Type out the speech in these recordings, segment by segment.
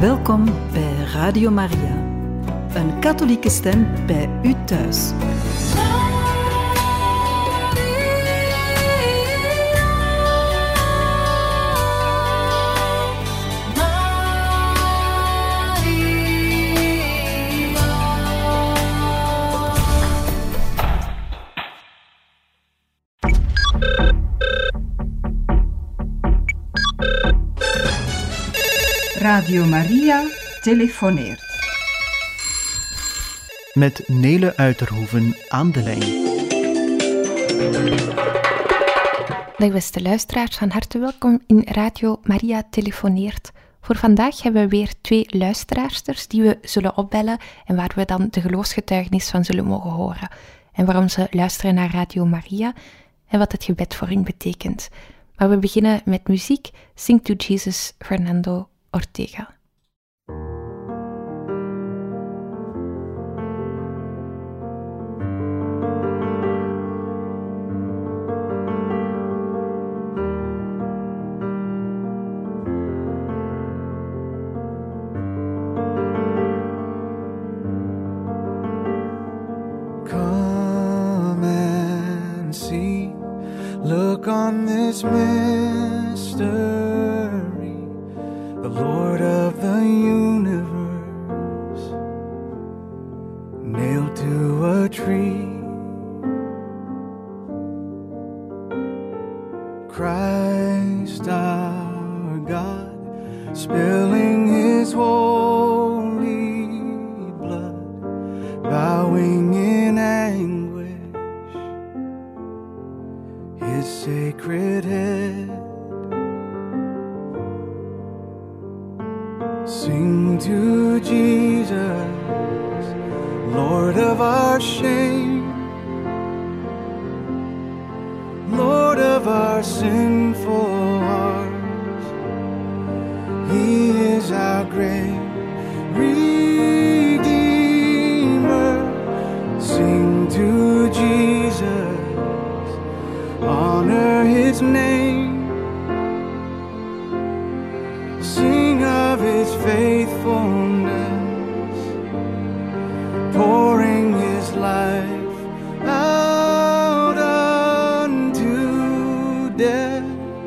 Welkom bij Radio Maria, een katholieke stem bij u thuis. Radio Maria telefoneert. Met Nele Uiterhoeven aan de lijn. Dag beste luisteraars, van harte welkom in Radio Maria telefoneert. Voor vandaag hebben we weer 2 luisteraarsters die we zullen opbellen en waar we dan de geloofsgetuigenis van zullen mogen horen. En waarom ze luisteren naar Radio Maria en wat het gebed voor hen betekent. Maar we beginnen met muziek. Sing to Jesus, Fernando Ortega. Come and see, look on this mystery. The Lord of the universe, nailed to a tree. Christ our God, spilling his holy blood, bowing in anguish, his sacred head. Sing to Jesus, Lord of our shame, Lord of our sinful hearts. He is our great Redeemer. Sing to Jesus, honor his name. Sing of his faithfulness, pouring his life out unto death.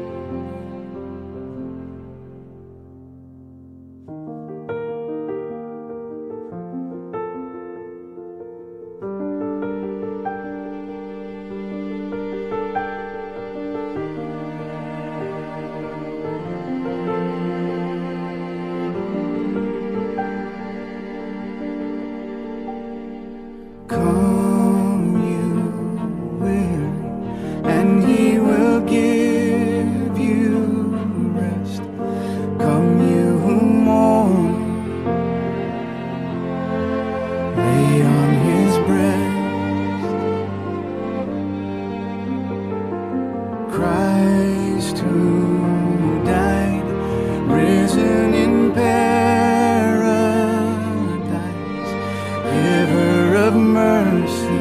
Come you weary, and he will give you rest. Come you who mourn, lay on his breast. Christ who died, risen in paradise, giver of mercy,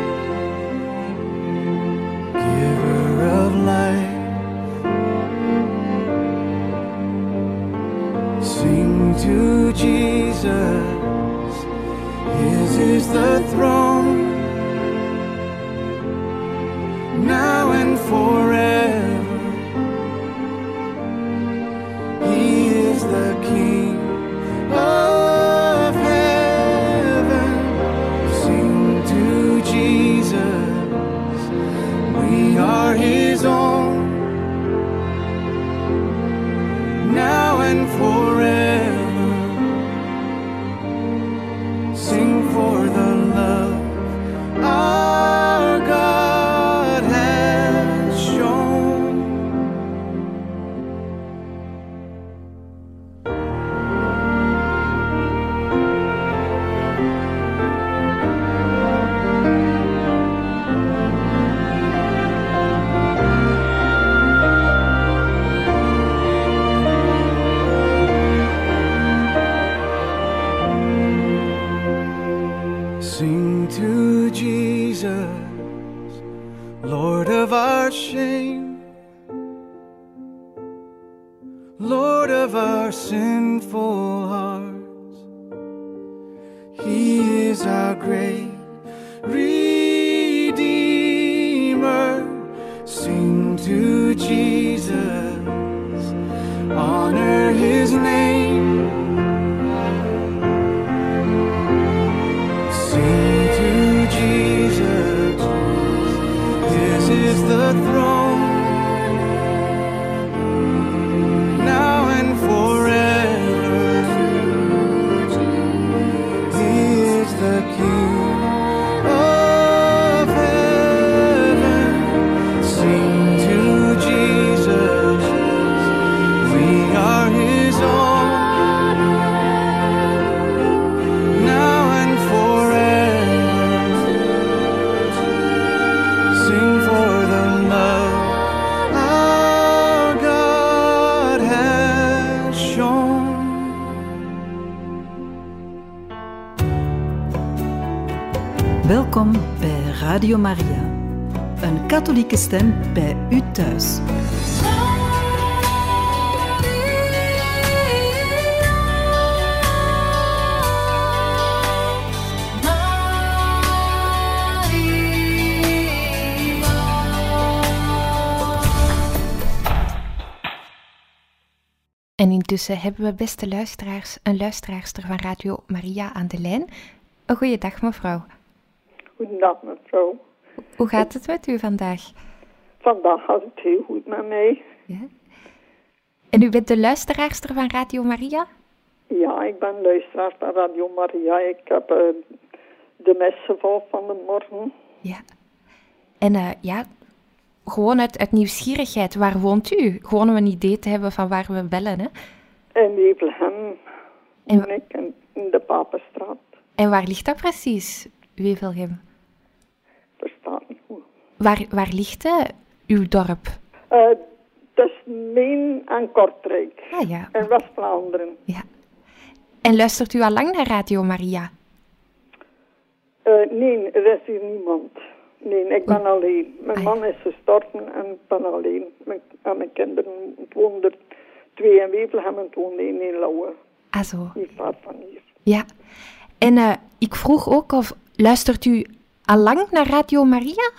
giver of life. Sing to Jesus, his is the throne, now and forever. He is the King of heaven. Sing to Jesus, we are his own, now and forever. Sing for the love our God has shown. Lord of our sinful hearts. He is our great Redeemer. Sing to Jesus, honor His name. Sing to Jesus, His is the throne, now and forever. He is the King of heaven. Sing to Jesus, we are His own, now and forever. Sing for the love our God has shown. Welkom bij Radio Maria, een katholieke stem bij u thuis. En intussen hebben we, beste luisteraars, een luisteraarster van Radio Maria aan de lijn. Een goeiedag, mevrouw. Goedendag, mevrouw. Hoe gaat het met u vandaag? Vandaag gaat het heel goed met mij. Ja. En u bent de luisteraarster van Radio Maria? Ja, ik ben luisteraar van Radio Maria. Ik heb de mes gevolgd van de morgen. Ja. En ja, gewoon uit nieuwsgierigheid, waar woont u? Gewoon om een idee te hebben van waar we bellen, hè? In Wevelgem woon ik in de Papenstraat. En waar ligt dat precies, Wevelgem? Verstaat niet goed. Waar ligt uw dorp? Tussen Meen en Kortrijk. Ah ja. In West-Vlaanderen. Ja. En luistert u al lang naar Radio Maria? Nee, er is hier niemand. Nee, ik ben alleen. Mijn man is gestorven en ik ben alleen. Mijn kinderen woonden er 2 in Wevelgem en het woonde 1 in Lauwe. Ah zo. Niet ver van hier. Ja. En ik vroeg ook of luistert u al lang naar Radio Maria?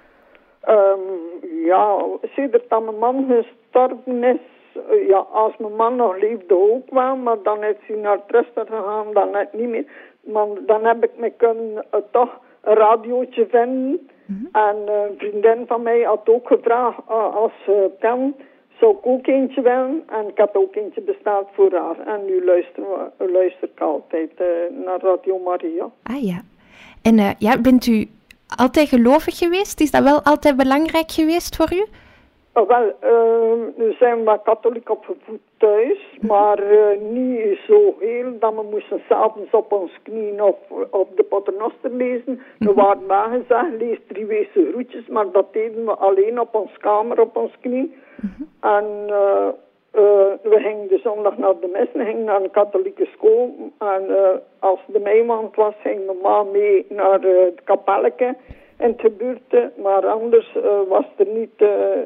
Ja, sinds dat mijn man gestorven is, ja, als mijn man nog leefde ook wel, maar dan is hij naar het rusten gegaan, dan net niet meer. Maar dan heb ik me kunnen toch een radiootje vinden. Mm-hmm. En een vriendin van mij had ook gevraagd, als ze kan, zou ik ook eentje willen. En ik heb ook eentje besteld voor haar. En nu luister ik altijd naar Radio Maria. Ah ja. En ja, bent u altijd gelovig geweest? Is dat wel altijd belangrijk geweest voor u? Nu zijn we wat katholiek opgevoed thuis, maar niet zo heel dat we moesten 's avonds op ons knieën of op de paternoster lezen. We waren wel gezegd, lees 3 weekse groetjes, maar dat deden we alleen op ons kamer, op ons knie. En we gingen de zondag naar de mis, we gingen naar een katholieke school. En als de meimaand was, ging mijn ma mee naar het kapelletje in het gebuurte, maar anders was er niet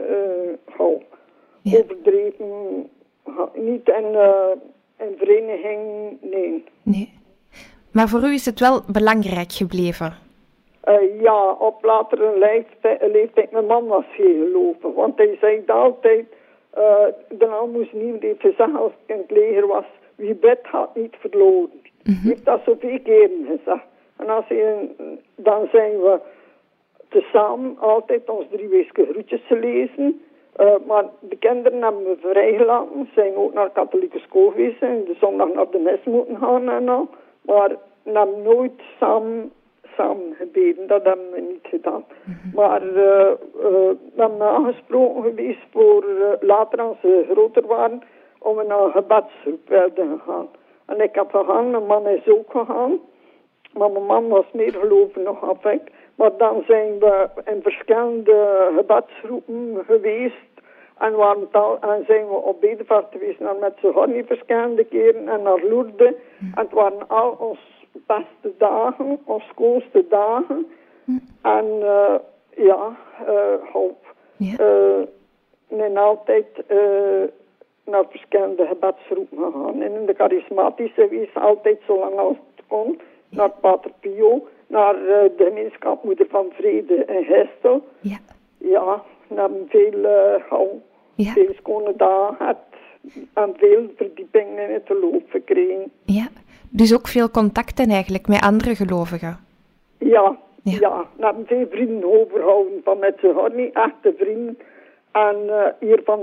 overdreven, niet in vereniging, nee. Nee. Maar voor u is het wel belangrijk gebleven? Ja, op latere leeftijd, mijn man was geen gelovig, want hij zei altijd, daarna moest niemand even zeggen als ik in het leger was, wie bidt gaat niet verloren. Hij heeft dat zoveel keren gezegd. En dan zijn we tezamen altijd ons 3 weekse groetjes te lezen. Maar de kinderen hebben we vrijgelaten. Ze zijn ook naar de katholieke school geweest en de zondag naar de mis moeten gaan en al. Maar we hebben nooit samen gebeden. Dat hebben we niet gedaan. Maar we hebben aangesproken geweest voor later als ze groter waren om we naar een gebedsgroep wilden gaan. En ik heb gegaan, mijn man is ook gegaan. Maar mijn man was meer gelovig nog af ik. Maar dan zijn we in verschillende gebedsgroepen geweest. En zijn we op Bedevaart geweest naar Metzeghorny verschillende keren en naar Lourdes. En het waren al onze beste dagen, onze schoonste dagen. En hoop. En altijd naar verschillende gebedsgroepen gegaan. En in de charismatische wees altijd zo lang als het kon. Naar Pater Pio, naar de gemeenschap Moeder van Vrede in Gestel. Ja. Ja, we hebben veel schone dagen gehad. En veel verdiepingen in het geloof gekregen. Ja, dus ook veel contacten eigenlijk met andere gelovigen. Ja. We hebben veel vrienden overgehouden van met z'n Horny, echte vrienden. En hier van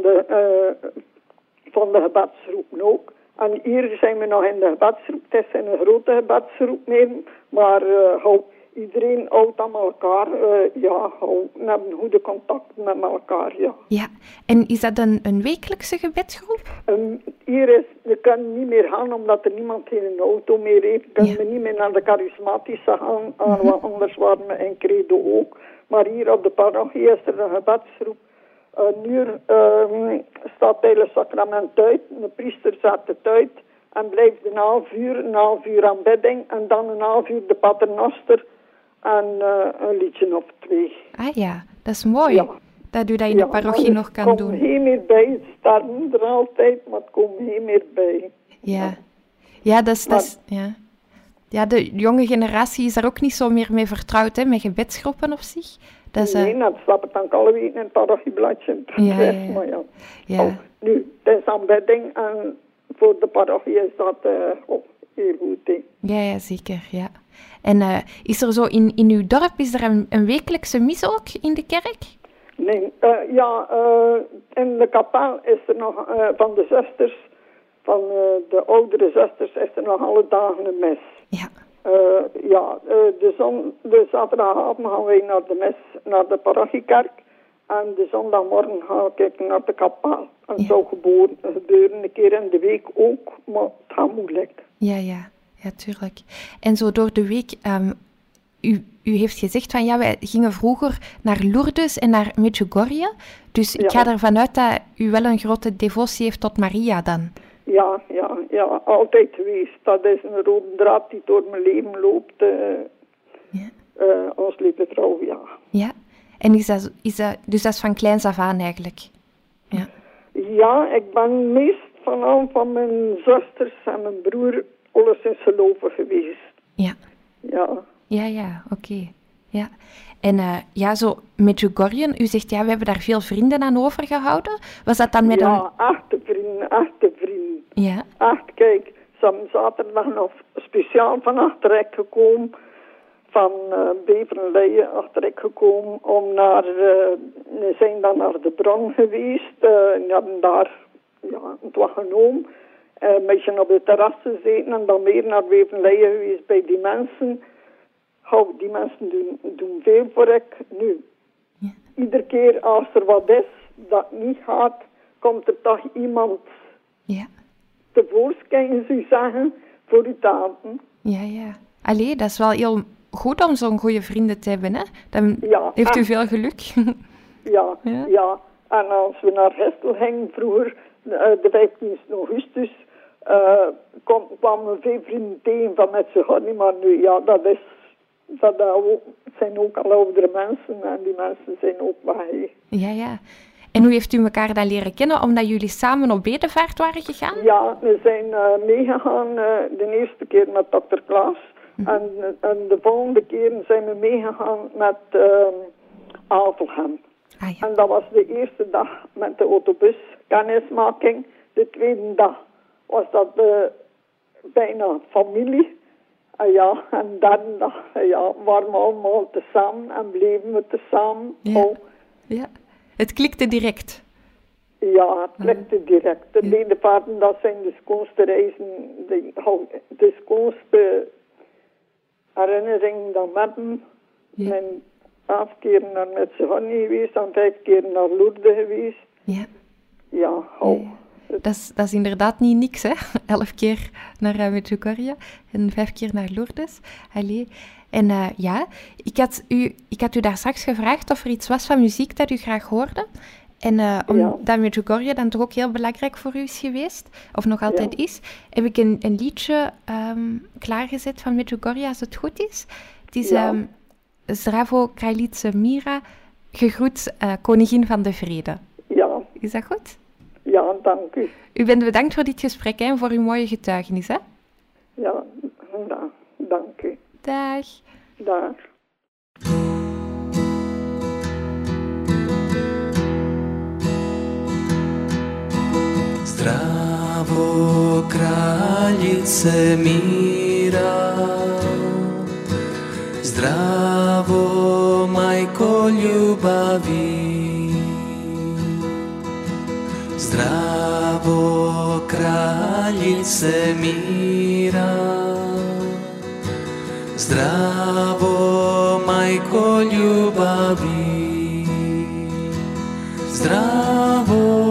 de gebedsgroepen ook. En hier zijn we nog in de gebedsgroep. Het is een grote gebedsgroep meer. Maar iedereen houdt aan elkaar. We hebben goede contacten met elkaar, ja. Ja, en is dat een wekelijkse gebedsgroep? Hier we kunnen niet meer gaan, omdat er niemand geen auto meer heeft. Kunnen we niet meer naar de charismatische gaan. Want anders waren we in Credo ook. Maar hier op de parochie is er een gebedsgroep. Nu staat het hele sacrament uit. De priester zet het uit. En blijft een half uur aanbidding. En dan een half uur de paternoster. En een liedje of 2. Ah ja, dat is mooi. Ja. Dat u dat in de parochie nog kan doen. Het komt geen meer bij. Het staat er altijd, maar het komt geen meer bij. Ja, ja, dat is ja. Ja, de jonge generatie is daar ook niet zo meer mee vertrouwd, hè, met gebedsgroepen op zich. Dat is, nee, dat staat het dan alle weken in het parochiebladje. Maar nu, het is aanbidding en voor de parochie is dat heel goed. Hè. Ja, zeker, ja. En is er zo in uw dorp, is er een wekelijkse mis ook in de kerk? Nee, in de kapel is er nog van de zusters, van de oudere zusters, is er nog alle dagen een mis. Ja. De zaterdagavond gaan wij naar de mis, naar de parochiekerk. En de zondagmorgen ga ik naar de kapel. En het zou gebeuren een keer in de week ook, maar het gaat moeilijk. Ja, tuurlijk. En zo door de week, u heeft gezegd van ja, wij gingen vroeger naar Lourdes en naar Medjugorje. Dus ik ga ervan uit dat u wel een grote devotie heeft tot Maria dan. Ja, altijd geweest. Dat is een rode draad die door mijn leven loopt. Ons lieve vrouw, ja. Ja, en is dat, dus dat is van kleins af aan eigenlijk? Ja. Ja, ik ben meest van mijn zusters en mijn broer alleszins gelovig geweest. Ja. Ja, oké. Ja. En zo Medjugorje, u zegt ja, we hebben daar veel vrienden aan overgehouden. Was dat dan met echte vrienden. Ja. Echt, kijk, ze hebben zaterdag nog speciaal van Achterrek gekomen, van Beverleyen Achterrek gekomen, we zijn dan naar de bron geweest, en hebben daar, het was genomen, een beetje op de terras gezeten en dan weer naar Beverleyen geweest bij die mensen. Die mensen doen veel voor ik. Nu, iedere keer als er wat is dat niet gaat, komt er toch iemand tevoorschijn, zou zeggen, voor u te helpen. Ja. Allee, dat is wel heel goed om zo'n goede vrienden te hebben, hè? Dan heeft u veel geluk. Ja. En als we naar Gestel gingen vroeger, de 15 augustus, kwamen we veel vrienden tegen van met z'n Horny, maar nu, dat zijn ook al oudere mensen en die mensen zijn ook bij. Ja. En hoe heeft u elkaar dan leren kennen? Omdat jullie samen op bedevaart waren gegaan? Ja, we zijn meegegaan de eerste keer met dokter Klaas. En de volgende keer zijn we meegegaan met Avelgem. En dat was de eerste dag met de autobus kennismaking. De tweede dag was dat bijna familie. En de derde dag waren we allemaal tezamen en bleven we tezamen. Ja, het klikte direct. Ja, het klikte direct. De bedevaarten, dat zijn de schoonste reizen, de schoonste herinneringen dat we hebben. We zijn 11 keer naar Medjugorje geweest en 5 keer naar Lourdes geweest. Dat is inderdaad niet niks, hè? 11 keer naar Medjugorje en 5 keer naar Lourdes. Allee. En ik had u daar straks gevraagd of er iets was van muziek dat u graag hoorde. En omdat Medjugorje dan toch ook heel belangrijk voor u is geweest, of nog altijd is, heb ik een liedje klaargezet van Medjugorje, als het goed is. Het is Zdravo Kraljice Mira, gegroet koningin van de vrede. Ja. Is dat goed? Ja, dank u. U bent bedankt voor dit gesprek hè, en voor uw mooie getuigenis. Hè? Ja, dank u. Dag. Dag. Zdravo, kraljice mira, zdravo, majko ljubavi, zdravo, kraljice mira, zdravo, majko ljubavi, zdravo,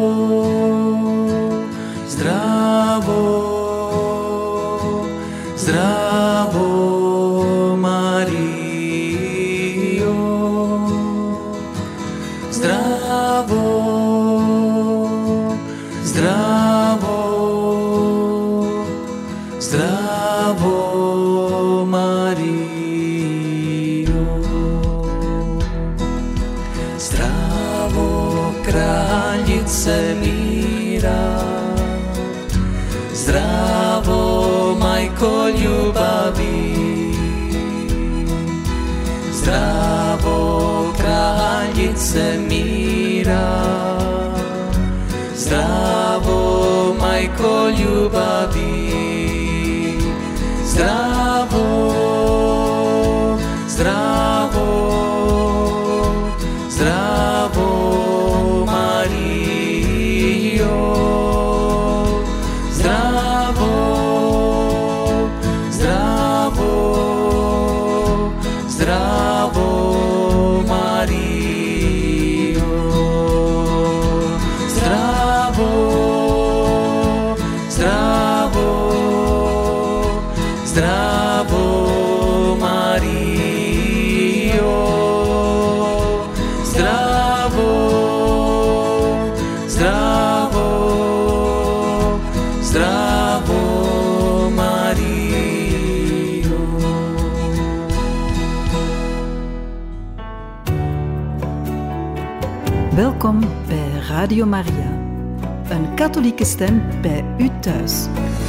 zdravo, zdravo, Marijo, zdravo, zdravo, zdravo, Marijo, zdravo, kraljice mira, zdravo, majko ljubavi, zdravo, kraljice mira, zdravo, majko ljubavi, zdravo, zdravo, zdravo, Marijo, zdravo, zdravo, zdravo, Marijo, zdravo, zdravo, zdravo, Marijo, zdravo, zdravo, zdravo, Marijo. Welkom bij Radio Maria. Een katholieke stem bij u thuis.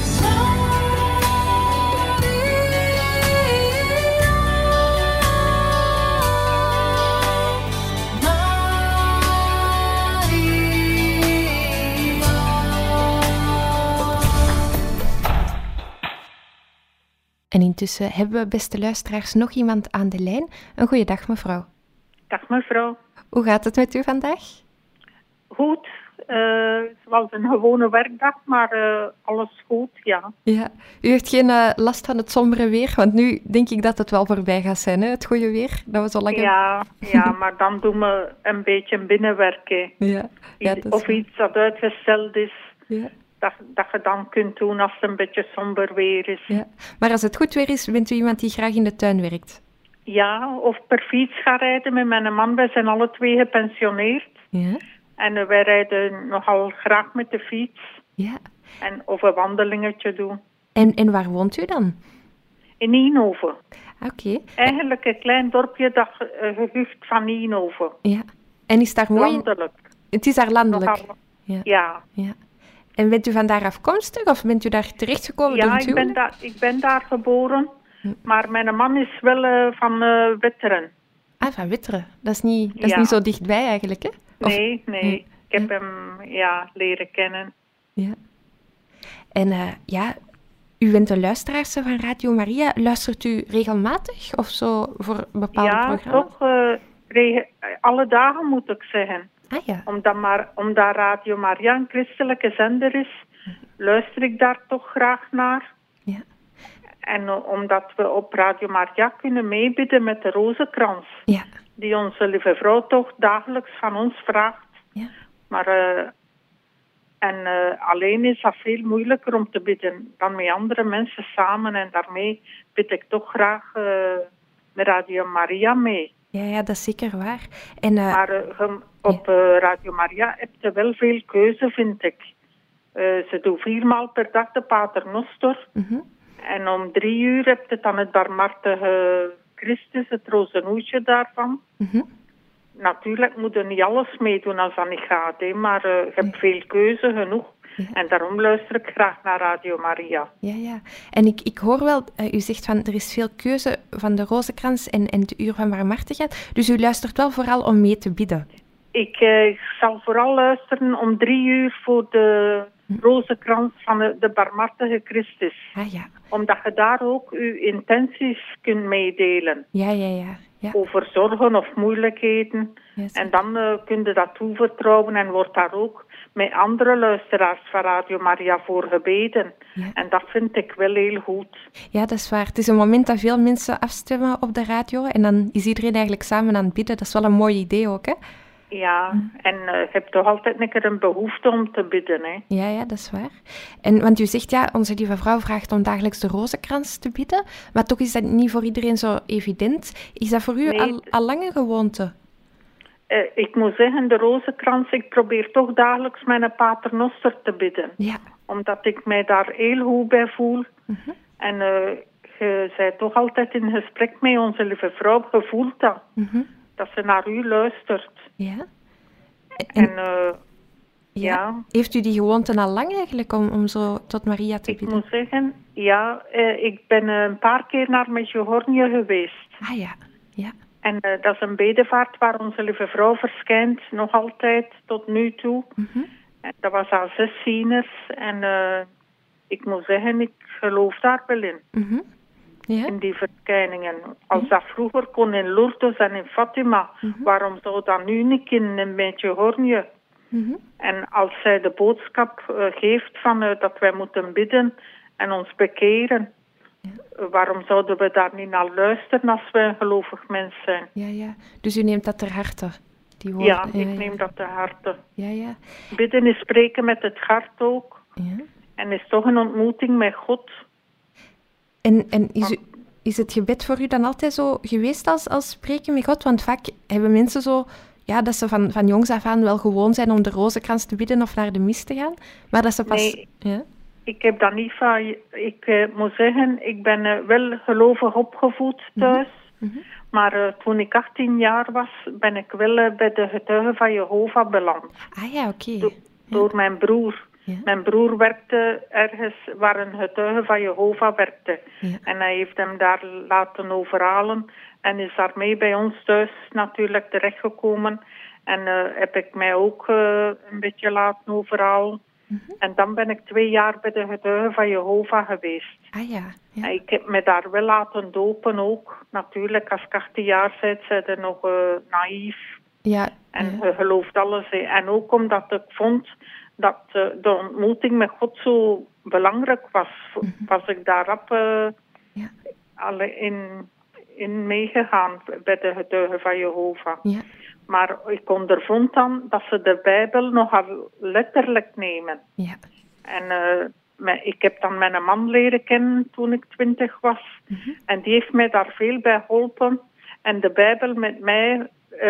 En intussen hebben we, beste luisteraars, nog iemand aan de lijn. Een goeiedag, mevrouw. Dag mevrouw. Hoe gaat het met u vandaag? Goed. Het was een gewone werkdag, maar alles goed, ja. Ja, u heeft geen last van het sombere weer, want nu denk ik dat het wel voorbij gaat zijn, hè? Het goede weer, dat we zo lang Ja, maar dan doen we een beetje binnenwerken. Ja, dat is of waar. iets dat uitgesteld is, Ja. dat je dan kunt doen als het een beetje somber weer is. Ja. Maar als het goed weer is, bent u iemand die graag in de tuin werkt? Ja, of per fiets gaan rijden met mijn man. Wij zijn alle twee gepensioneerd. Ja. En wij rijden nogal graag met de fiets. Ja. Of een wandelingetje doen. En waar woont u dan? In Eindhoven. Oké. Eigenlijk een klein dorpje dat gehucht van Eindhoven. Ja. En is daar mooi... Landelijk. Het is daar landelijk. Nogal- Ja. Ja. Ja. En bent u vandaar afkomstig of bent u daar terechtgekomen door Ja, het huwelijk? ik ben daar geboren. Maar mijn man is wel van Wetteren. Ah, van Witteren. Dat is niet Ja. niet zo dichtbij eigenlijk, hè? Of- Nee. Ik heb hem leren kennen. Ja. En u bent een luisteraarse van Radio Maria. Luistert u regelmatig of zo voor bepaalde Ja, programma's? toch alle dagen moet ik zeggen. Ah ja. Omdat Radio Maria een christelijke zender is, luister ik daar toch graag naar. Ja. En omdat we op Radio Maria kunnen meebidden met de rozenkrans, Ja. die onze lieve vrouw toch dagelijks van ons vraagt. Ja. Maar alleen is dat veel moeilijker om te bidden dan met andere mensen samen. En daarmee bid ik toch graag met Radio Maria mee. Ja, dat is zeker waar. En, Maar op Radio Maria heb je wel veel keuze, vind ik. Ze doen 4 maal per dag de Paternoster. mhm. En om 3 uur heb je dan het barmhartige Christus, het rozenhoedje daarvan. Mhm. natuurlijk moet je niet alles meedoen als dat niet gaat, hè, maar je hebt veel keuze genoeg. Ja. En daarom luister ik graag naar Radio Maria. Ja. En ik hoor wel, u zegt van er is veel keuze van de Rozenkrans en het uur van barmhartigheid. Dus u luistert wel vooral om mee te bidden. Ik zal vooral luisteren om 3 uur voor de Rozenkrans van de barmhartige Christus. Ja. Omdat je daar ook uw intenties kunt meedelen. Ja. Over zorgen of moeilijkheden. Yes. En dan kun je dat toevertrouwen en wordt daar ook met andere luisteraars van Radio Maria voor gebeden. Ja. En dat vind ik wel heel goed. Ja, dat is waar. Het is een moment dat veel mensen afstemmen op de radio en dan is iedereen eigenlijk samen aan het bidden. Dat is wel een mooi idee ook, hè? Ja, en je hebt toch altijd een keer een behoefte om te bidden, hè? Ja, dat is waar. En, want u zegt, ja, onze lieve vrouw vraagt om dagelijks de Rozenkrans te bidden, maar toch is dat niet voor iedereen zo evident. Is dat voor u al lang een gewoonte? Ik moet zeggen, de Rozenkrans, ik probeer toch dagelijks mijn Paternoster te bidden. Ja. Omdat ik mij daar heel goed bij voel. Uh-huh. En je bent toch altijd in gesprek met onze lieve vrouw, je voelt dat. Uh-huh. Dat ze naar u luistert. Ja. En ja. Heeft u die gewoonte al lang eigenlijk om zo tot Maria te bidden? Ik moet zeggen, ja, ik ben een paar keer naar Medjugorje geweest. Ah ja. En dat is een bedevaart waar onze lieve vrouw verschijnt, nog altijd, tot nu toe. Uh-huh. En dat was aan 6 zieners. En ik moet zeggen, ik geloof daar wel in. Uh-huh. Ja. In die verschijningen. Als dat vroeger kon in Lourdes en in Fatima, waarom zou dat nu niet in Medjugorje? En als zij de boodschap geeft van dat wij moeten bidden en ons bekeren, waarom zouden we daar niet naar luisteren als wij een gelovig mens zijn? Ja. Dus u neemt dat ter harte? Die woorden. Ja, ik neem dat ter harte. Ja. Bidden is spreken met het hart ook. Ja. En is toch een ontmoeting met God. En is het gebed voor u dan altijd zo geweest als spreken met God? Want vaak hebben mensen zo, ja, dat ze van jongs af aan wel gewoon zijn om de Rozenkrans te bidden of naar de mis te gaan. Maar dat ze pas... Nee, ik heb dat niet van... Ik moet zeggen, ik ben wel gelovig opgevoed thuis. Mm-hmm. Maar toen ik 18 jaar was, ben ik wel bij de Getuigen van Jehovah beland. Ah ja, oké. Door mijn broer. Ja. Mijn broer werkte ergens waar een getuige van Jehovah werkte. Ja. En hij heeft hem daar laten overhalen en is daarmee bij ons thuis natuurlijk terechtgekomen. En heb ik mij ook een beetje laten overhalen. Mm-hmm. En dan ben ik 2 jaar bij de getuigen van Jehovah geweest. Ah ja. Ik heb me daar wel laten dopen ook. Natuurlijk, als ik 18 jaar bent, zijn ze nog naïef. Ja. En je gelooft alles. En ook omdat ik vond dat de ontmoeting met God zo belangrijk was, was ik daarop in meegegaan bij de getuigen van Jehovah. Ja. Maar ik ondervond dan dat ze de Bijbel nogal letterlijk nemen. Ja. En ik heb dan mijn man leren kennen toen ik 20 was. Mm-hmm. En die heeft mij daar veel bij geholpen. En de Bijbel met mij...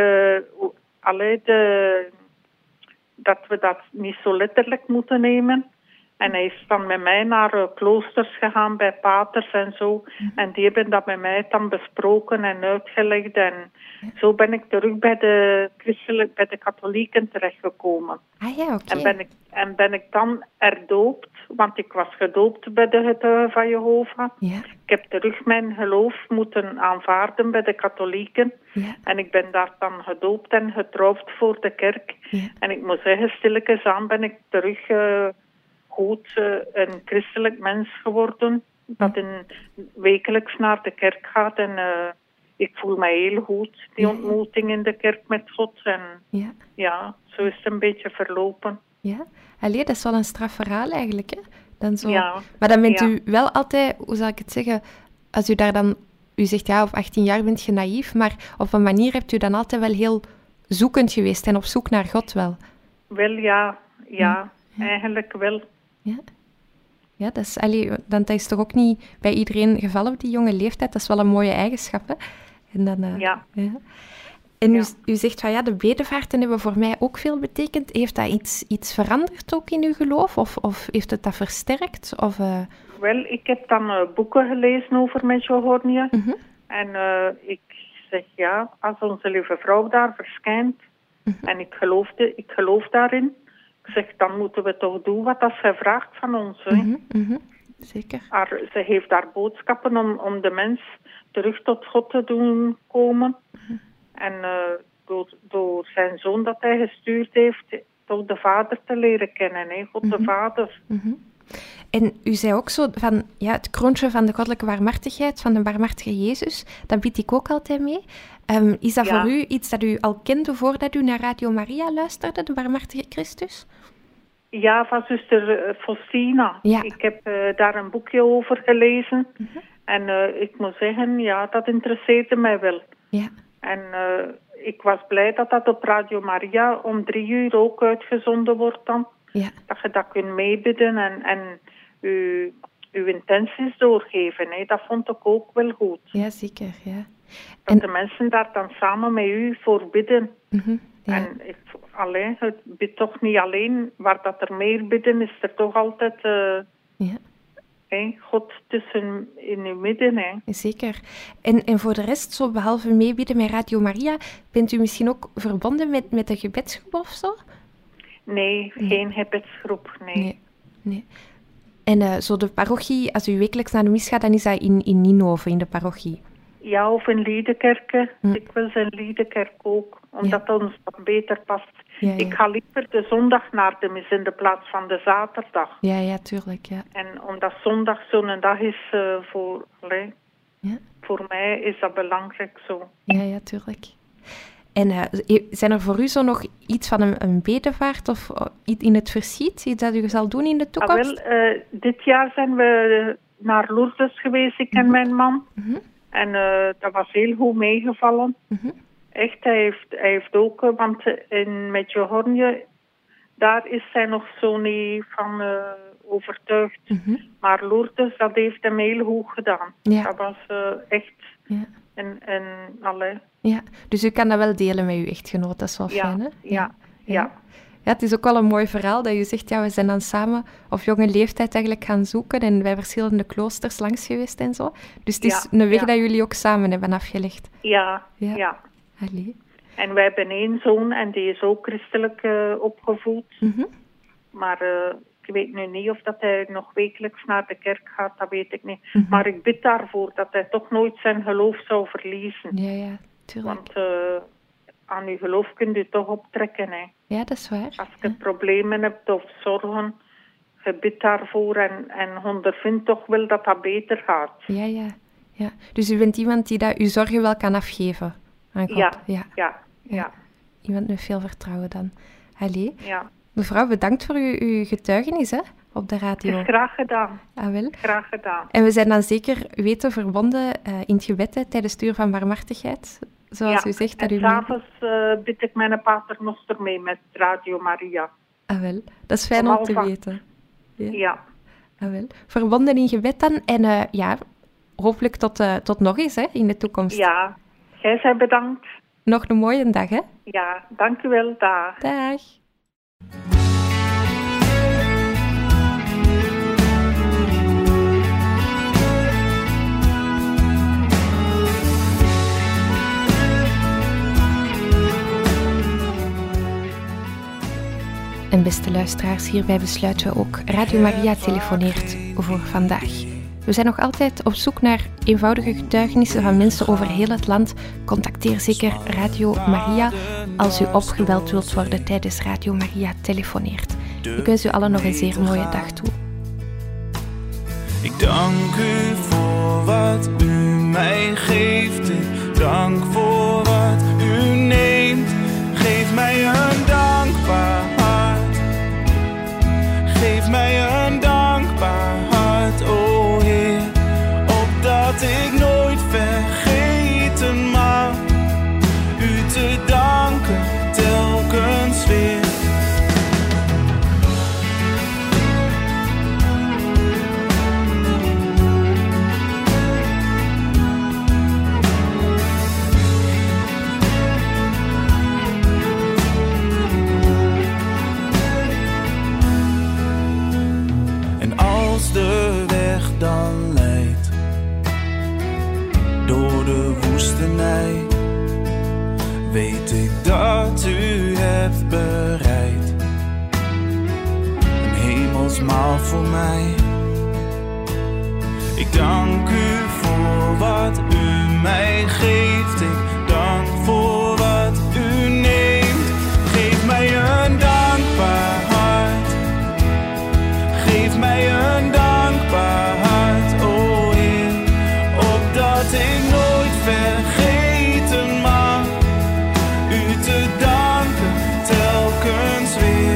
dat we dat niet zo letterlijk moeten nemen. En hij is dan met mij naar kloosters gegaan bij paters en zo. En die hebben dat met mij dan besproken en uitgelegd. En zo ben ik terug bij de katholieken terechtgekomen. Ah ja, oké. En ben ik dan erdoopt, want ik was gedoopt bij de getuigen van Jehovah. Ja. Ik heb terug mijn geloof moeten aanvaarden bij de katholieken. Ja. En ik ben daar dan gedoopt en getrouwd voor de kerk. Ja. En ik moet zeggen, stilletjes aan ben ik terug goed een christelijk mens geworden. Dat wekelijks naar de kerk gaat. En ik voel mij heel goed, die ontmoeting in de kerk met God. En ja, zo is het een beetje verlopen. Ja, allee, dat is wel een straf verhaal eigenlijk, hè? Dan zo. Ja. Maar dan bent u wel altijd, hoe zal ik het zeggen, als u daar dan, u zegt ja, op 18 jaar bent je naïef, maar op een manier hebt u dan altijd wel heel zoekend geweest en op zoek naar God wel. Wel ja, eigenlijk wel. Ja, dat is toch ook niet bij iedereen gevallen op die jonge leeftijd. Dat is wel een mooie eigenschap, hè? En dan, ja. En u zegt van ja, de bedevaarten hebben voor mij ook veel betekend. Heeft dat iets veranderd ook in uw geloof? Of heeft het dat versterkt? Of, Wel, ik heb dan boeken gelezen over Medjugorje. Mm-hmm. En ik zeg, ja, als onze lieve vrouw daar verschijnt, en ik geloof daarin, ik zeg, dan moeten we toch doen wat dat zij vraagt van ons. Hè. Zeker. Ze heeft haar boodschappen om de mens terug tot God te doen komen. En door zijn zoon dat hij gestuurd heeft, toch de Vader te leren kennen, hè? God de Vader. En u zei ook zo van, ja, het kroontje van de goddelijke barmhartigheid, van de barmhartige Jezus, dat bied ik ook altijd mee. Is dat voor u iets dat u al kende voordat u naar Radio Maria luisterde, de barmhartige Christus? Ja, van zuster Faustina. Ja. Ik heb daar een boekje over gelezen. En ik moet zeggen, ja, dat interesseerde mij wel. Ja. En ik was blij dat dat op Radio Maria om 3 uur ook uitgezonden wordt dan. Ja. Dat je dat kunt meebidden en uw intenties doorgeven. Hè. Dat vond ik ook wel goed. Ja, zeker. Ja. Dat de mensen daar dan samen met u voor bidden. Ja. En het bidt toch niet alleen. Waar dat er meer bidden, is er toch altijd God tussen in uw midden. Hè. Zeker. En voor de rest, zo behalve meebidden met Radio Maria, bent u misschien ook verbonden met een gebedsgroep of zo? Nee, geen gebedsgroep, nee. En zo de parochie, als u wekelijks naar de mis gaat, dan is dat in Ninove, in de parochie? Ja, of in Liedekerke. Dikwijls in Liedekerk ook, omdat ons dat beter past. Ja. Ik ga liever de zondag naar de mis in de plaats van de zaterdag. Ja, tuurlijk, ja. En omdat zondag zo'n dag is voor mij is dat belangrijk zo. Ja, tuurlijk. En zijn er voor u zo nog iets van een bedevaart of iets in het verschiet, iets dat u zal doen in de toekomst? Dit jaar zijn we naar Lourdes geweest, ik en mijn man. En dat was heel goed meegevallen. Echt, hij heeft ook, want in Medjugorje, daar is hij nog zo niet van overtuigd. Maar Lourdes, dat heeft hem heel goed gedaan. Ja. Dat was echt Ja, dus u kan dat wel delen met uw echtgenoot, dat is wel fijn, hè? Ja. Ja, het is ook wel een mooi verhaal dat u zegt, ja, we zijn dan samen op jonge leeftijd eigenlijk gaan zoeken en bij verschillende kloosters langs geweest en zo. Dus het is een weg dat jullie ook samen hebben afgelegd. Ja. Allee. En wij hebben 1 zoon en die is ook christelijk opgevoed. Maar ik weet nu niet of dat hij nog wekelijks naar de kerk gaat, dat weet ik niet. Maar ik bid daarvoor dat hij toch nooit zijn geloof zou verliezen. Ja, tuurlijk. Want aan uw geloof kunt u toch optrekken, hè. Ja, dat is waar. Als je problemen hebt of zorgen, je bidt daarvoor en ondervindt toch wel dat dat beter gaat. Ja. Dus u bent iemand die dat uw zorgen wel kan afgeven aan God? Ja. Iemand met veel vertrouwen dan. Allee. Ja. Mevrouw, bedankt voor uw getuigenis hè, op de radio. Het is graag gedaan. Wel. Graag gedaan. En we zijn dan zeker weten verbonden in het gebed tijdens het uur van barmhartigheid. Zoals u zegt. En s'avonds bid ik mijn paternoster mee met Radio Maria. Wel. Dat is fijn om te weten. Ja. Wel. Verbonden in gebed dan. En hopelijk tot nog eens hè, in de toekomst. Ja. Jij zij bedankt. Nog een mooie dag, hè? Ja, dank u wel. Dag. Dag. En beste luisteraars, hierbij besluiten we ook Radio Maria telefoneert voor vandaag. We zijn nog altijd op zoek naar eenvoudige getuigenissen van mensen over heel het land. Contacteer zeker Radio Maria als u opgebeld wilt worden tijdens Radio Maria telefoneert. Ik wens u allen nog een zeer mooie dag toe. Ik dank u voor wat u mij geeft. Ik dank voor wat u neemt. Geef mij een dankbaar hart. Geef mij een dankbaar hart, o Heer. Opdat ik nooit vergeten mag u te danken telkens weer. De weg dan leidt door de woestenij, weet ik dat u hebt bereid een hemelsmaal voor mij. Ik dank u voor wat u mij geeft. Ik dank voor wat u neemt. Geef mij een dankbaar hart. Geef mij een dankbaar hart, o Heer. Opdat ik nooit vergeten mag u te danken telkens weer.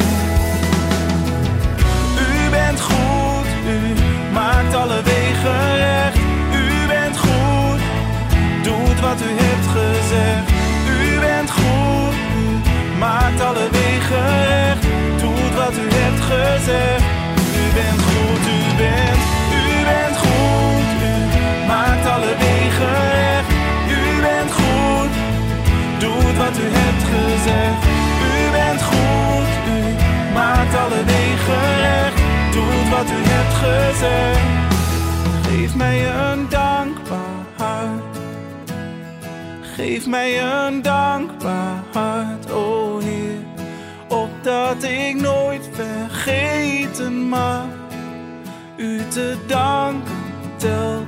U bent goed, u maakt alle wegen recht. U bent goed, doet wat u hebt gezegd. U bent goed, u maakt alle wegen recht. Doet wat u hebt gezegd. U bent goed, u bent goed. U maakt alle wegen recht. U bent goed, doet wat u hebt gezegd. U bent goed, u maakt alle wegen recht. Doet wat u hebt gezegd. Geef mij een dankbaar hart. Geef mij een dankbaar hart, o Heer. Opdat ik nooit vergeten mag u te danken telkens